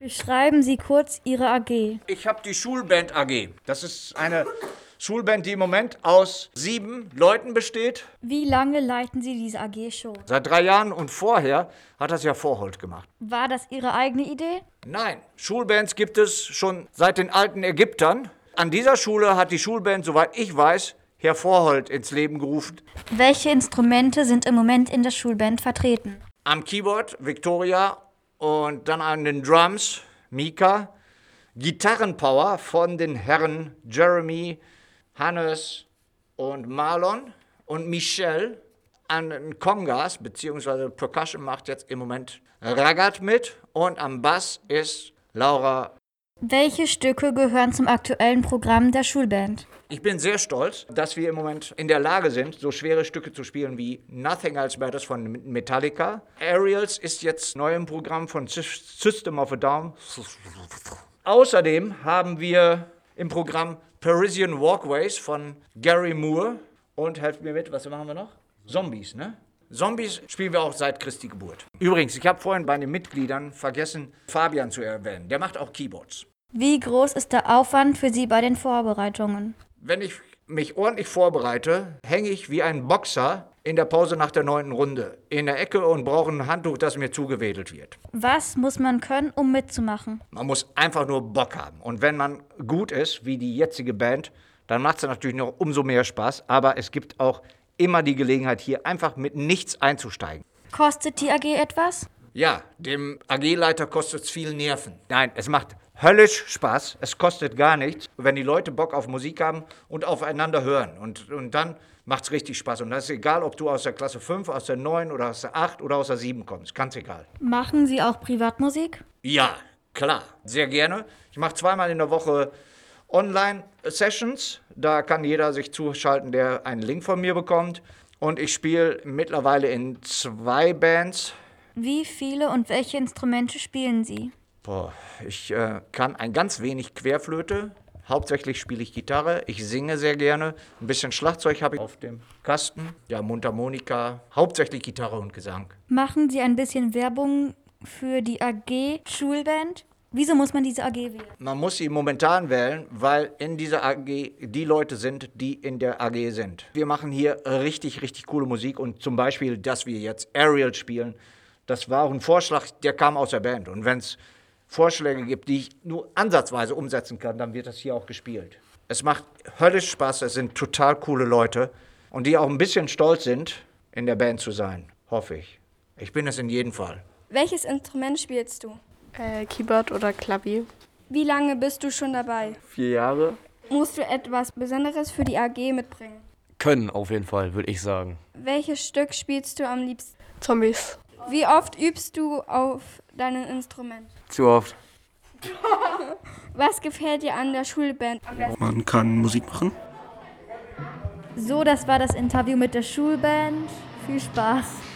Beschreiben Sie kurz Ihre AG. Ich habe die Schulband AG. Das ist eine Schulband, die im Moment aus 7 Leuten besteht. Wie lange leiten Sie diese AG schon? Seit 3 Jahren und vorher hat das ja Vorholt gemacht. War das Ihre eigene Idee? Nein, Schulbands gibt es schon seit den alten Ägyptern. An dieser Schule hat die Schulband, soweit ich weiß, Herr Vorholt ins Leben gerufen. Welche Instrumente sind im Moment in der Schulband vertreten? Am Keyboard Victoria und dann an den Drums Mika. Gitarrenpower von den Herren Jeremy, Hannes und Marlon und Michelle. An den Congas bzw. Percussion macht jetzt im Moment Ragat mit und am Bass ist Laura. Welche Stücke gehören zum aktuellen Programm der Schulband? Ich bin sehr stolz, dass wir im Moment in der Lage sind, so schwere Stücke zu spielen wie Nothing Else Matters von Metallica. Aerials ist jetzt neu im Programm von System of a Down. Außerdem haben wir im Programm Parisian Walkways von Gary Moore. Und helft mir mit, was machen wir noch? Zombies, ne? Zombies spielen wir auch seit Christi Geburt. Übrigens, ich habe vorhin bei den Mitgliedern vergessen, Fabian zu erwähnen. Der macht auch Keyboards. Wie groß ist der Aufwand für Sie bei den Vorbereitungen? Wenn ich mich ordentlich vorbereite, hänge ich wie ein Boxer in der Pause nach der 9. Runde in der Ecke und brauche ein Handtuch, das mir zugewedelt wird. Was muss man können, um mitzumachen? Man muss einfach nur Bock haben. Und wenn man gut ist, wie die jetzige Band, dann macht es natürlich noch umso mehr Spaß. Aber es gibt auch immer die Gelegenheit, hier einfach mit nichts einzusteigen. Kostet die AG etwas? Ja, dem AG-Leiter kostet es viel Nerven. Nein, es macht höllisch Spaß. Es kostet gar nichts, wenn die Leute Bock auf Musik haben und aufeinander hören. Und dann macht es richtig Spaß. Und das ist egal, ob du aus der Klasse 5, aus der 9 oder aus der 8 oder aus der 7 kommst. Ganz egal. Machen Sie auch Privatmusik? Ja, klar. Sehr gerne. Ich mache 2-mal in der Woche Online-Sessions. Da kann jeder sich zuschalten, der einen Link von mir bekommt. Und ich spiele mittlerweile in 2 Bands. Wie viele und welche Instrumente spielen Sie? Ich kann ein ganz wenig Querflöte. Hauptsächlich spiele ich Gitarre. Ich singe sehr gerne. Ein bisschen Schlagzeug habe ich auf dem Kasten. Ja, Mundharmonika. Hauptsächlich Gitarre und Gesang. Machen Sie ein bisschen Werbung für die AG Schulband? Wieso muss man diese AG wählen? Man muss sie momentan wählen, weil in dieser AG die Leute sind, die in der AG sind. Wir machen hier richtig, richtig coole Musik. Und zum Beispiel, dass wir jetzt Aerial spielen, das war auch ein Vorschlag, der kam aus der Band. Und wenn es Vorschläge gibt, die ich nur ansatzweise umsetzen kann, dann wird das hier auch gespielt. Es macht höllisch Spaß, es sind total coole Leute und die auch ein bisschen stolz sind, in der Band zu sein, hoffe ich. Ich bin es in jedem Fall. Welches Instrument spielst du? Keyboard oder Klavier. Wie lange bist du schon dabei? 4 Jahre. Musst du etwas Besonderes für die AG mitbringen? Können auf jeden Fall, würde ich sagen. Welches Stück spielst du am liebsten? Zombies. Wie oft übst du auf deinem Instrument? Zu oft. Was gefällt dir an der Schulband am besten? Man kann Musik machen. So, das war das Interview mit der Schulband. Viel Spaß.